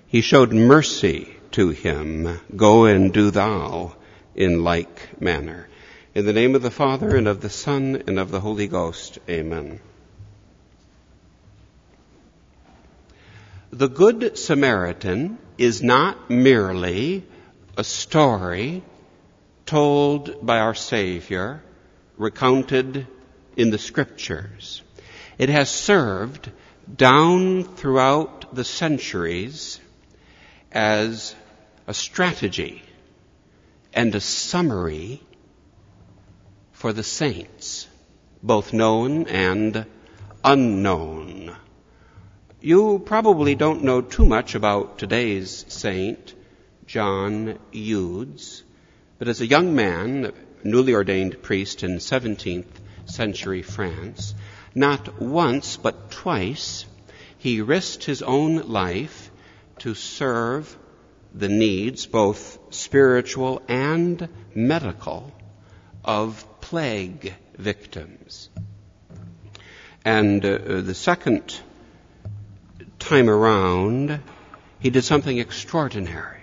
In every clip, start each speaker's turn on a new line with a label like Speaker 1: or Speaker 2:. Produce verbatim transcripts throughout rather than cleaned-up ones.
Speaker 1: He showed mercy to him. Go and do thou in like manner. In the name of the Father, and of the Son, and of the Holy Ghost. Amen. The Good Samaritan is not merely a story told by our Savior, recounted in the Scriptures. It has served down throughout the centuries as a strategy and a summary for the saints, both known and unknown. You probably don't know too much about today's saint, John Eudes, but as a young man, newly ordained priest in seventeenth century France, not once but twice he risked his own life to serve the needs, both spiritual and medical, of plague victims. And uh, the second time around, he did something extraordinary.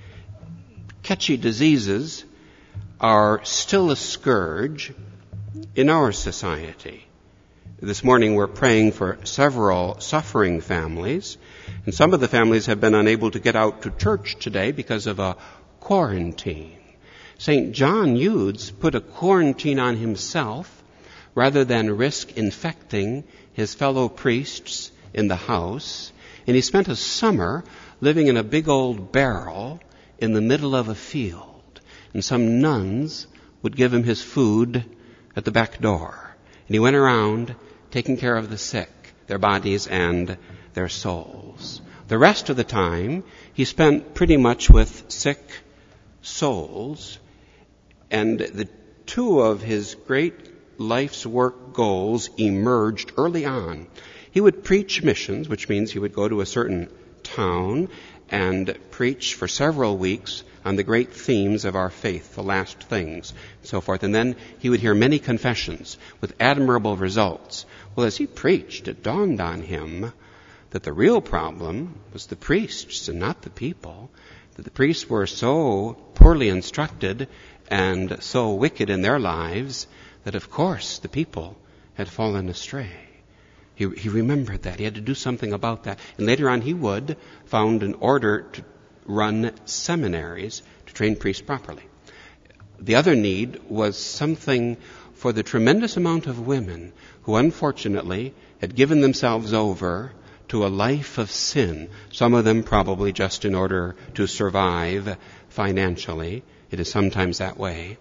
Speaker 1: Catchy diseases are still a scourge in our society. This morning we're praying for several suffering families, and some of the families have been unable to get out to church today because of a quarantine. Saint John Eudes put a quarantine on himself rather than risk infecting his fellow priests in the house, and he spent a summer living in a big old barrel in the middle of a field, and some nuns would give him his food at the back door, and he went around taking care of the sick, their bodies and their souls. The rest of the time he spent pretty much with sick souls, and the two of his great life's work goals emerged early on. He would preach missions, which means he would go to a certain town and preach for several weeks on the great themes of our faith, the last things, and so forth. And then he would hear many confessions with admirable results. Well, as he preached, it dawned on him that the real problem was the priests and not the people, that the priests were so poorly instructed and so wicked in their lives that, of course, the people had fallen astray. He, he remembered that. He had to do something about that. And later on he would found an order to run seminaries to train priests properly. The other need was something for the tremendous amount of women who unfortunately had given themselves over to a life of sin, some of them probably just in order to survive financially. It is sometimes that way.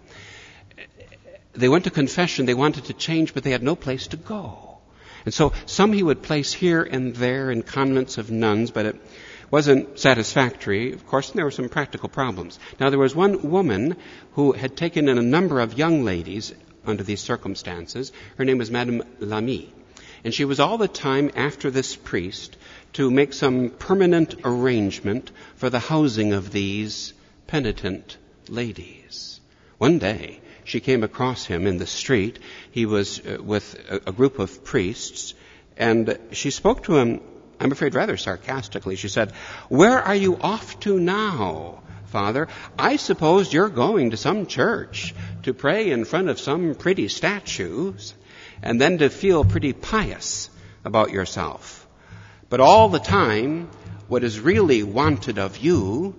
Speaker 1: They went to confession, they wanted to change, but they had no place to go. And so some he would place here and there in convents of nuns, but it wasn't satisfactory, of course, and there were some practical problems. Now, there was one woman who had taken in a number of young ladies under these circumstances. Her name was Madame Lamy. And she was all the time after this priest to make some permanent arrangement for the housing of these penitent ladies. One day, she came across him in the street. He was uh, with a, a group of priests, and she spoke to him, I'm afraid rather sarcastically. She said, "Where are you off to now, Father? I suppose you're going to some church to pray in front of some pretty statues and then to feel pretty pious about yourself. But all the time, what is really wanted of you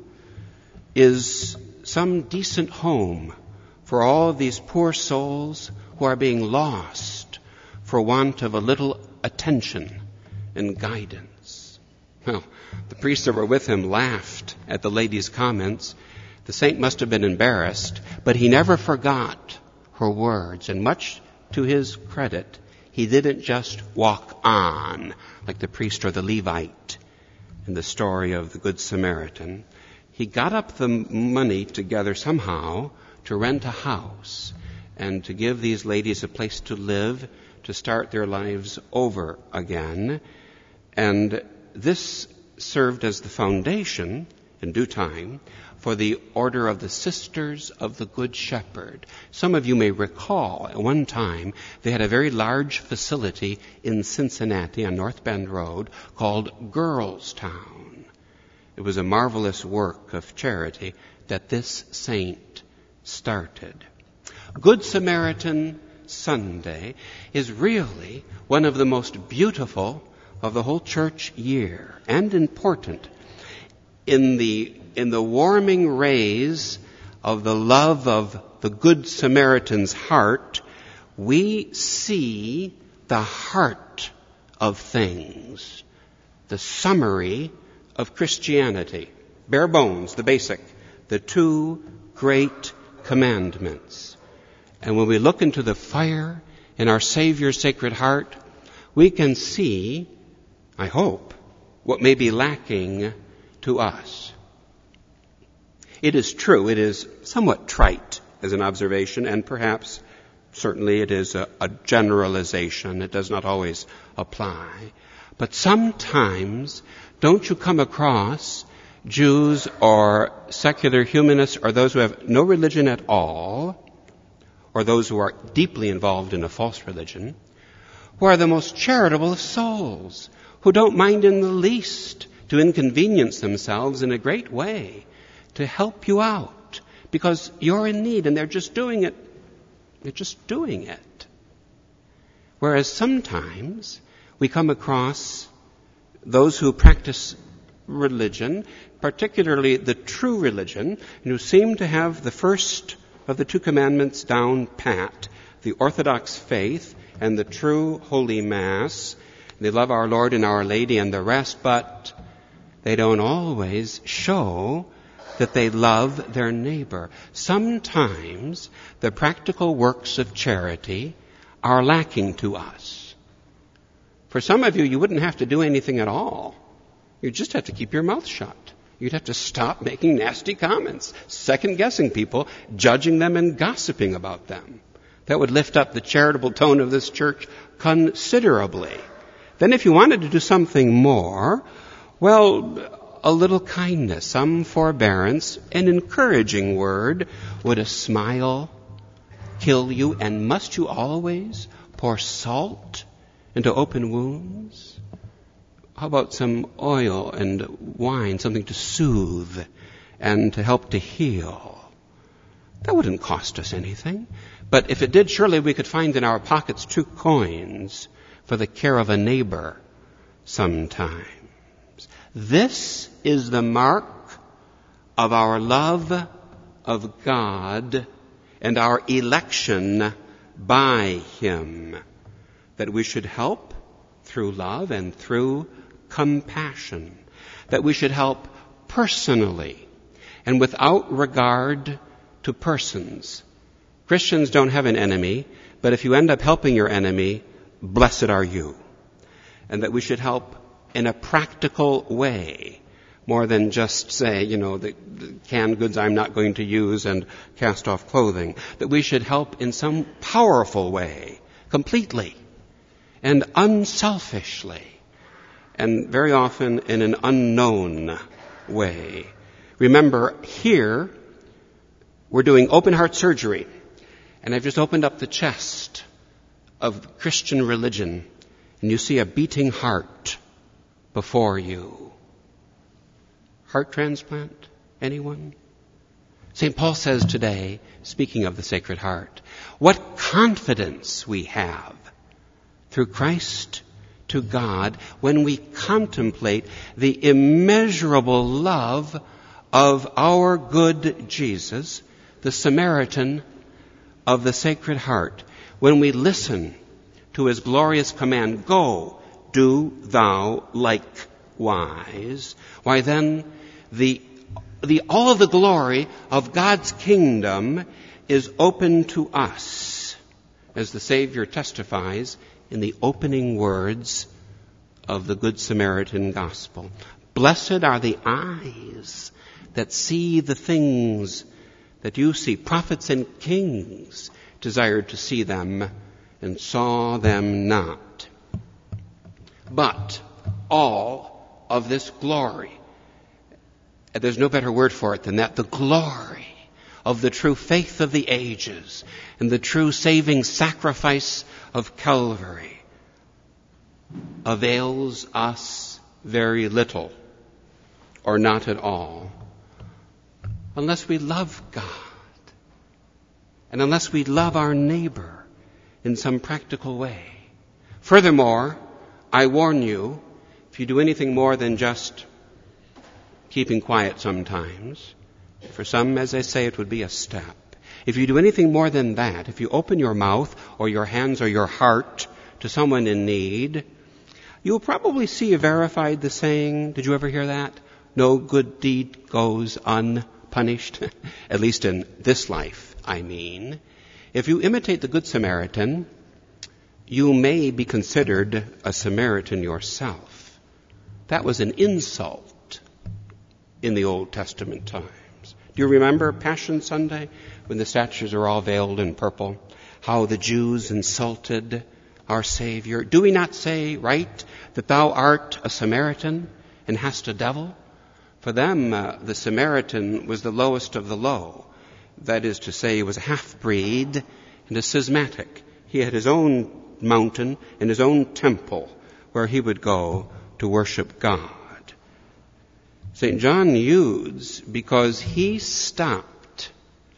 Speaker 1: is some decent home for all of these poor souls who are being lost for want of a little attention and guidance." Well, the priests that were with him laughed at the lady's comments. The saint must have been embarrassed, but he never forgot her words. And much to his credit, he didn't just walk on like the priest or the Levite in the story of the Good Samaritan. He got up the money together somehow to rent a house and to give these ladies a place to live, to start their lives over again. And this served as the foundation, in due time, for the Order of the Sisters of the Good Shepherd. Some of you may recall at one time they had a very large facility in Cincinnati on North Bend Road called Girls Town. It was a marvelous work of charity that this saint started. Good Samaritan Sunday is really one of the most beautiful of the whole church year, and important. In the, in the warming rays of the love of the Good Samaritan's heart, we see the heart of things, the summary of Christianity, bare bones, the basic, the two great commandments. And when we look into the fire in our Savior's Sacred Heart, we can see, I hope, what may be lacking to us. It is true, it is somewhat trite as an observation, and perhaps, certainly it is a, a generalization. It does not always apply. But sometimes, don't you come across Jews or secular humanists or those who have no religion at all, or those who are deeply involved in a false religion, who are the most charitable of souls, who don't mind in the least to inconvenience themselves in a great way to help you out because you're in need, and they're just doing it. They're just doing it. Whereas sometimes we come across those who practice religion, particularly the true religion, and who seem to have the first of the two commandments down pat, the Orthodox faith and the true Holy Mass. They love our Lord and Our Lady and the rest, but they don't always show that they love their neighbor. Sometimes the practical works of charity are lacking to us. For some of you, you wouldn't have to do anything at all. You just have to keep your mouth shut. You'd have to stop making nasty comments, second-guessing people, judging them and gossiping about them. That would lift up the charitable tone of this church considerably. Then if you wanted to do something more, well, a little kindness, some forbearance, an encouraging word. Would a smile kill you? And must you always pour salt into open wounds? How about some oil and wine, something to soothe and to help to heal? That wouldn't cost us anything. But if it did, surely we could find in our pockets two coins for the care of a neighbor sometimes. This is the mark of our love of God and our election by Him, that we should help through love and through compassion, that we should help personally and without regard to persons. Christians don't have an enemy, but if you end up helping your enemy, blessed are you. And that we should help in a practical way, more than just say, you know, the, the canned goods I'm not going to use and cast off clothing. That we should help in some powerful way, completely and unselfishly, and very often in an unknown way. Remember, here we're doing open heart surgery, and I've just opened up the chest of Christian religion, and you see a beating heart before you. Heart transplant? Anyone? Saint Paul says today, speaking of the Sacred Heart, what confidence we have through Christ to God when we contemplate the immeasurable love of our good Jesus, the Samaritan of the Sacred Heart, when we listen to His glorious command, go, do thou likewise. Why then, the, the, all of the glory of God's kingdom is open to us, as the Savior testifies in the opening words of the Good Samaritan Gospel. Blessed are the eyes that see the things that you see. Prophets and kings desired to see them and saw them not. But all of this glory, and there's no better word for it than that, the glory of the true faith of the ages and the true saving sacrifice of Calvary, avails us very little or not at all, unless we love God and unless we love our neighbor in some practical way. Furthermore, I warn you, if you do anything more than just keeping quiet sometimes, for some, as I say, it would be a step. If you do anything more than that, if you open your mouth or your hands or your heart to someone in need, you'll probably see verified the saying, did you ever hear that? No good deed goes unpunished. At least in this life, I mean. If you imitate the Good Samaritan, you may be considered a Samaritan yourself. That was an insult in the Old Testament times. Do you remember Passion Sunday, when the statues are all veiled in purple? How the Jews insulted our Savior. Do we not say, right, that thou art a Samaritan and hast a devil? For them, uh, the Samaritan was the lowest of the low. That is to say, he was a half-breed and a schismatic. He had his own mountain and his own temple where he would go to worship God. Saint John Eudes, because he stopped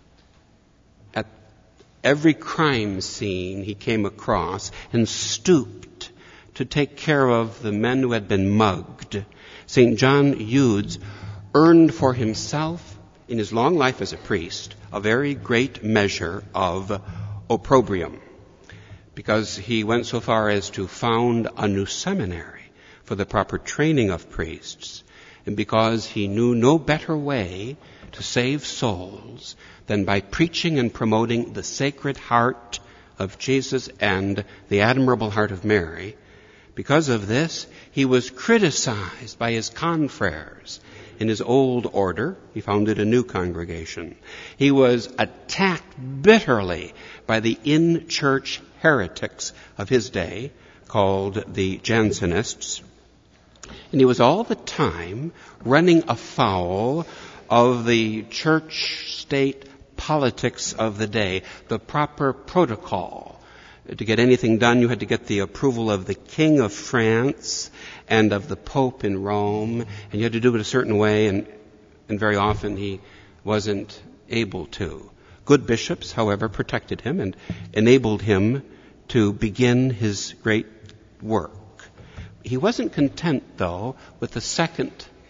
Speaker 1: at every crime scene he came across and stooped to take care of the men who had been mugged, Saint John Eudes earned for himself, in his long life as a priest, a very great measure of opprobrium, because he went so far as to found a new seminary for the proper training of priests, and because he knew no better way to save souls than by preaching and promoting the Sacred Heart of Jesus and the Admirable Heart of Mary. Because of this, he was criticized by his confreres in his old order. He founded a new congregation. He was attacked bitterly by the in-church heretics of his day, called the Jansenists. And he was all the time running afoul of the church-state politics of the day, the proper protocol. To get anything done, you had to get the approval of the King of France and of the Pope in Rome, and you had to do it a certain way, and, and very often he wasn't able to. Good bishops, however, protected him and enabled him to begin his great work. He wasn't content, though, with the second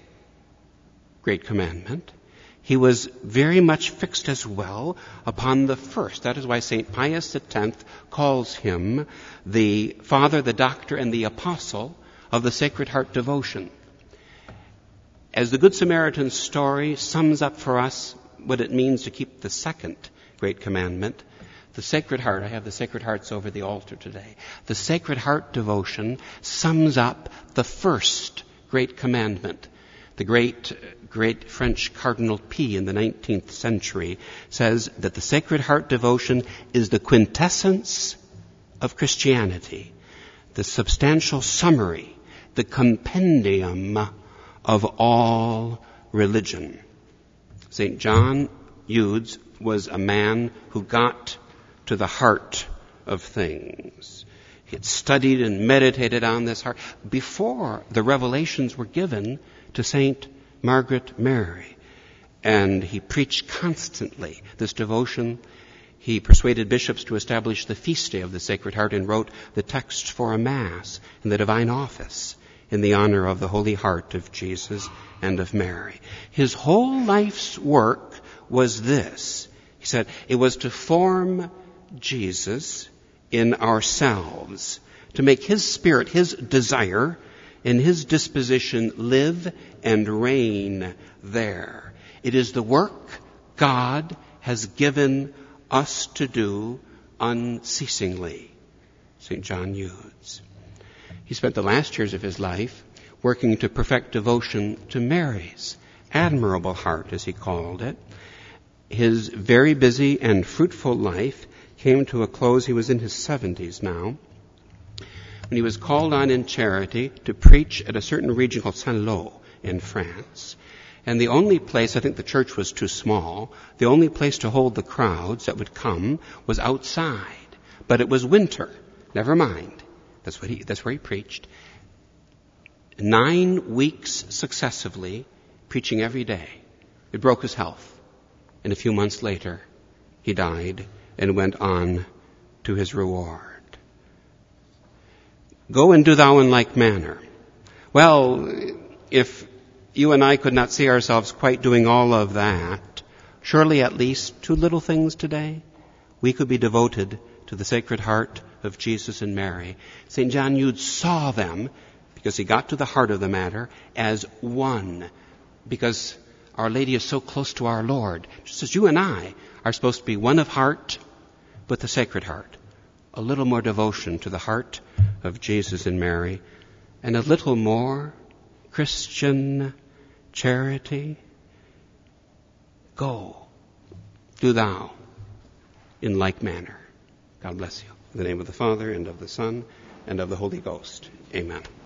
Speaker 1: great commandment. He was very much fixed as well upon the first. That is why Saint Pius X calls him the father, the doctor, and the apostle of the Sacred Heart devotion. As the Good Samaritan story sums up for us what it means to keep the second great commandment, the Sacred Heart, I have the Sacred Hearts over the altar today. The Sacred Heart devotion sums up the first great commandment. The great, great French Cardinal P in the nineteenth century says that the Sacred Heart devotion is the quintessence of Christianity, the substantial summary, the compendium of all religion. Saint John Eudes was a man who got to the heart of things. He had studied and meditated on this heart before the revelations were given to Saint Margaret Mary. And he preached constantly this devotion. He persuaded bishops to establish the feast day of the Sacred Heart and wrote the texts for a Mass in the divine office in the honor of the Holy Heart of Jesus and of Mary. His whole life's work was this. He said it was to form Jesus in ourselves, to make his spirit, his desire, and his disposition live and reign there. It is the work God has given us to do unceasingly. Saint John Eudes. He spent the last years of his life working to perfect devotion to Mary's admirable heart, as he called it. His very busy and fruitful life came to a close. He was in his seventies now, when he was called on in charity to preach at a certain region called Saint-Lô in France. And the only place, I think the church was too small, the only place to hold the crowds that would come was outside. But it was winter. Never mind. That's what he, that's where he preached. Nine weeks successively, preaching every day. It broke his health. And a few months later, he died and went on to his reward. Go and do thou in like manner. Well, if you and I could not see ourselves quite doing all of that, surely at least two little things today, we could be devoted to the Sacred Heart of Jesus and Mary. Saint John Eudes saw them, because he got to the heart of the matter, as one. Because Our Lady is so close to our Lord, just as you and I are supposed to be one of heart with the Sacred Heart. A little more devotion to the heart of Jesus and Mary, and a little more Christian charity. Go, do thou in like manner. God bless you. In the name of the Father, and of the Son, and of the Holy Ghost. Amen.